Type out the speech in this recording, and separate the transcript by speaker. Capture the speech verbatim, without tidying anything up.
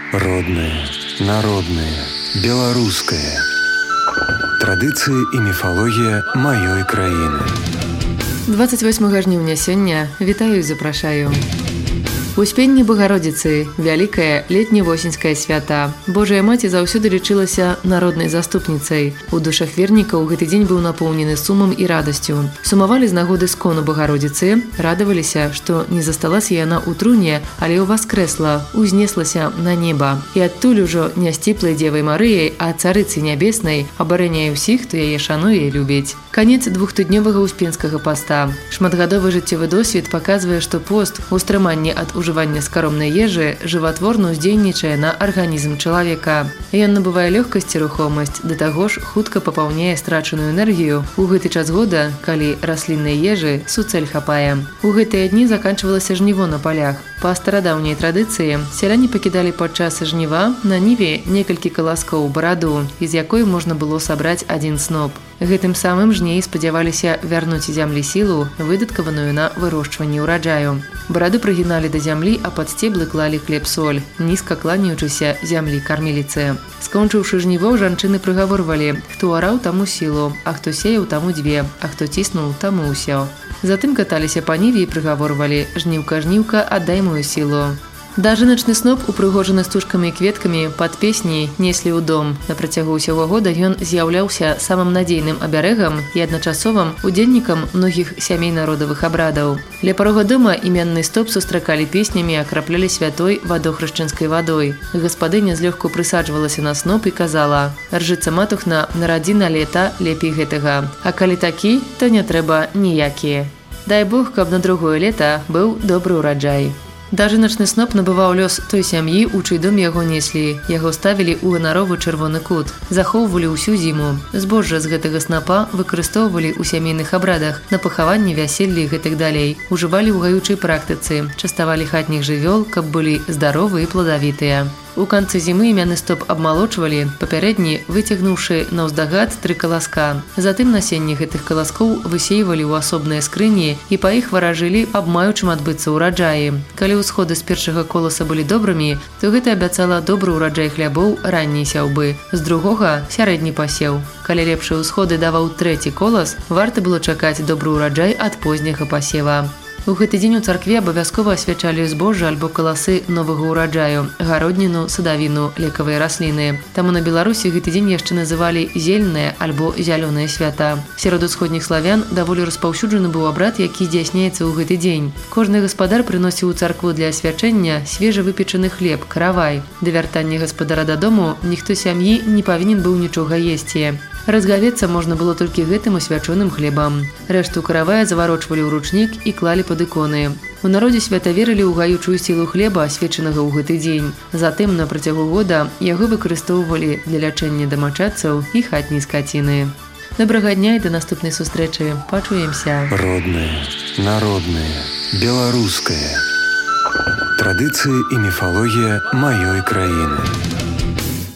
Speaker 1: Родное, народное, беларускае. Традыцыі і міфалогія маёй краіны.
Speaker 2: двадцать восьмага жніўня сёння вітаю і запрашаю. Успенне Багародзіцы, вялікае летне-восеньскае свята. Божая маці заўсёды лічылася народнай заступніцай. У душах вернікаў гэты дзень быў напоўнены сумам і радасцю. Сумавалі з нагоды скону Багародзіцы, радаваліся, што не засталася яна ў труне, але ўваскрэсла, узнеслася на неба. І адтуль ужо не сціплай дзевай Марыяй, а царыцы нябеснай абараняе ўсіх, хто яе шануе і любіць. Канец двухтыднёвага успенскага паста. Шматгадовы жыццёвы досвед паказвае, што пост, устрыманне ад ужывання скаромнай ежы жыватворна ўздзейнічае на арганізм чалавека. Ён набывае лёгкасць і рухомасць, да таго ж хутка папаўняе страчаную энергію у гэты час года, калі расліннай ежы суцэль хапае. У гэтыя дні заканчвалася жніво на палях. Па старадаўняй традыцыі сяляне пакідалі падчас жніва на ніве некалькі каласкоў бараду, з якой можна было сабраць адзін сноп. Гэтым самым жнеі спадзяваліся вярнуць зямлі сілу, выдаткаваную на вырошчванне ўраджаю. Бараду прыгіналі да зямлі, а пад сцеблы клалі хлеб-соль, нізка кланяючыся зямлі карміліцы. Скончыўшы жніво, жанчыны прыгаворвалі: хто араў, таму сілу, а хто сеяў, таму дзве, а хто ціснуў, таму ўсё. Затым каталіся па ніве і прыгаворвалі: жніўка, жніўка, аддай мою сілу. Дажыначны сноп, упрыгожаны стужкамі і кветкамі, пад песні неслі ў дом. На працягу ўсяго года ён з'яўляўся самым надзейным абярэгам і адначасовым удзельнікам многіх сямей народавых абрадаў. Ля парога дома імянны стоп сустракалі песнямі, акраплялі святой вадохрышчынскай вадой. Гаспадыня злёгку прысаджвалася на сноп і казала: ржыцца матухна, нарадзі на лета лепей гэтага. А калі такі, то не трэба ніякія. Дай Бог, каб на другое лета быў добры ўраджай. Дажыначны сноп набываў лёс той сям'і, у чый дом яго неслі. Яго ставілі ў ганаровы чырвоны кут. Захоўвалі ўсю зіму. Збожжа з гэтага снапа выкарыстоўвалі ў сямейных абрадах, на пахаванні, вяселлі і гэтак далей. Ужывалі ў гаючай практыцы, частавалі хатніх жывёл, каб былі здаровы і пладавітыя. У канцы зімы імяны стоп абмалочвалі, папярэдні выцягнуўшы наўздагад тры каласка. Затым насенне гэтых каласкоў высейвалі ў асобныя скрыні і па іх варажылі абмаючым адбыцца ўраджаі. Калі ўсходы з першага коласа былі добрымі, то гэта абяцала добры ўраджай хлябоў ранняй сяўбы, з другога сярэдні пасеў. Калі лепшыя ўсходы даваў трэці колас, варта было чакаць добры ўраджай ад позняга пасева. У гэты дзень у царкве абавязкова асвячалі збожжа альбо каласы новага ўраджаю, гародніну, садавіну, лекавыя расліны. Таму на Беларусі гэты дзень яшчэ называлі зельнае альбо зялёнае свята. Сярод усходніх славян даволі распаўсюджаны быў абрад, які здзяйсняецца ў гэты дзень. Кожны гаспадар прыносіў у царкву для асвячэння свежавыпечаны хлеб, каравай. Да вяртання гаспадара дадому ніхто сям'і не павінен быў нічога есці. Разгавецца можна было толькі гэтым асвячоным хлебам. Рэшту каравая заварочвалі ў ручнік і клалі пад іконы. У народзе свята верылі ў гаючую сілу хлеба, асвечанага ў гэты дзень. Затым на працягу года яго выкарыстоўвалі для лячэння дамачадцаў і хатняй скаціны. Добрага дня і да наступнай сустрэчы. Пачуемся.
Speaker 1: Роднае, народнае, беларускае. Традыцыі і міфалогія маёй краіны.